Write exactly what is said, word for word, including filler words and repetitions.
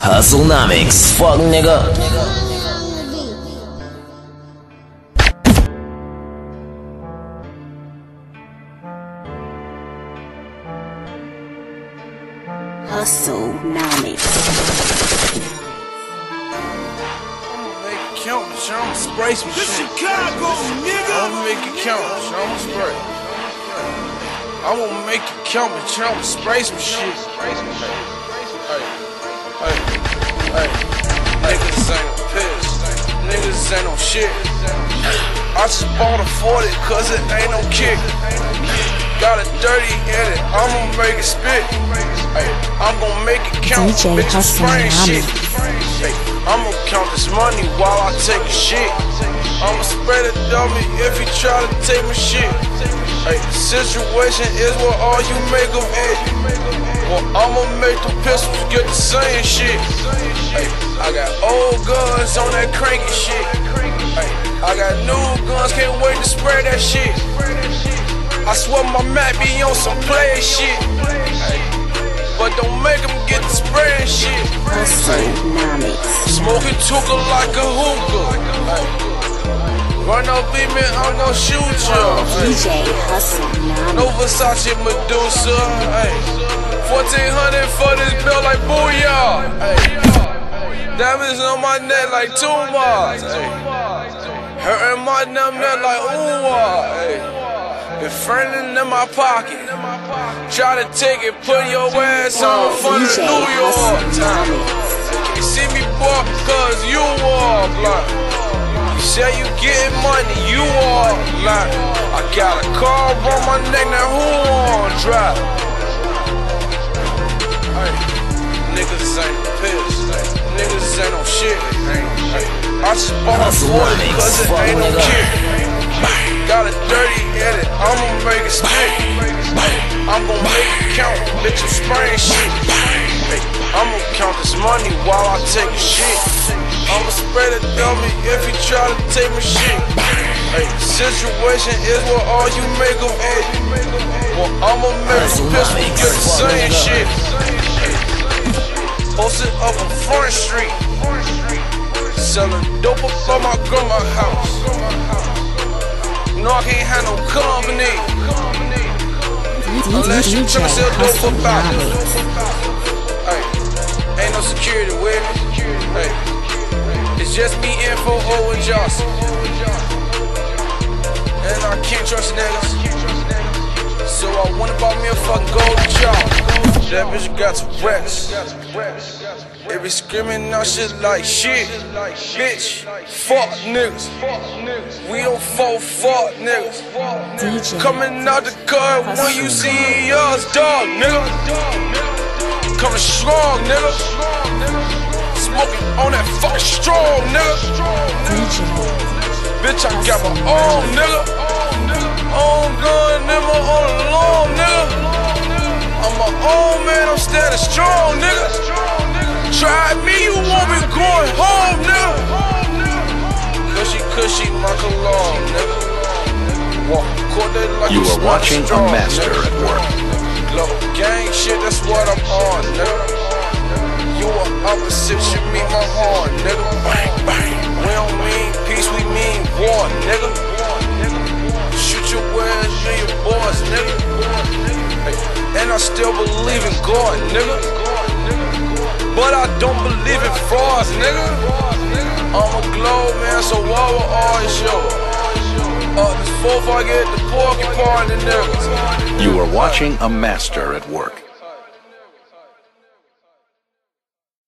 Hustlenomics, fuck nigga. Hustlenomics. Make it count, bitch. I'ma spray some shit. This Chicago, nigga. I'ma make it count, bitch. I'ma spray. I'ma make it count, bitch. I'ma spray some shit. Hey, hey, hey, niggas ain't no piss. Niggas ain't no shit. I just bought a forty cause it ain't no kick. Got a dirty in it, I'ma make it spit. Ay, I'm gon' make it count, D J bitch, I'm spraying shit. Hustlenomics. Ay, I'ma count this money while I take a shit. I'ma spray the dummy if he try to take my shit. Ay, the situation is what all you make of it. Well, I'ma make the pistols get the same shit. Ay, I got old guns on that cranky shit. Ay, I got new guns, can't wait to spray that shit. I swear my Mac be on some play shit. Ay, but don't make them get the spraying shit. Hustlenomics. Smoking tuka like a hookah. Ay, run up in me, I'm gon' shoot ya. D J Hustlenomics. No Versace Medusa. Ay, fourteen hundred for this belt like booyah. Ay, diamonds on my neck like tumors. Hurting my damn neck like ooh. Ay, been friendin' in my pocket. Try to take it, put your ass on for the New York time. You see me boy, cause you are blind. You say you getting money, you are blind. I got a car on my neck, now who on drive? Hey, niggas ain't pissed. Niggas ain't no shit. Hey, I just bought a forty cause it ain't no kick. Got a dirty in it, I'ma make it spit. I'm gon' make it count, bitch, I'm spraying shit. Hey, I'ma count this money while I take a shit. I'ma spray the dummy if he try to take my shit. Hey, the situation is what all you make of it. Well, I'ma make a pistol get the same shit. Posted up on Front Street, selling dope up on my grandma's house. No, I can't have no company unless you tryna sell dope about it. Hey, ain't no security with me. Hey, it's just me, Info, Owen Johnson. And I can't trust niggas, so I went about me a fucking golden job. That bitch got to rest. They be screaming out shit like shit, bitch, fuck niggas. We don't fall fuck niggas. D J Coming out the car when you see us, dog, nigga. Coming strong, nigga. Smoking on that fucking strong, nigga. D J Bitch, I got my own, nigga. Own gun, nigga, on the lawn, nigga. I'm my own man, I'm standing strong, nigga. Try me, you won't be going home, nigga. Cushy, cushy, my cologne, nigga. Walk court that like You are watching a master at work. Low gang shit, that's what I'm on, nigga. You are opposite, you meet my horn, nigga. Bang, bang. We don't mean peace, we mean war, nigga. Shoot your ass, you your boys, nigga. Hey, and I still believe in God, nigga. But I don't believe in frauds, nigga. I'm a globe man, so why would always show? Uh, this fourth I get the porcupine and niggas. You are watching a master at work.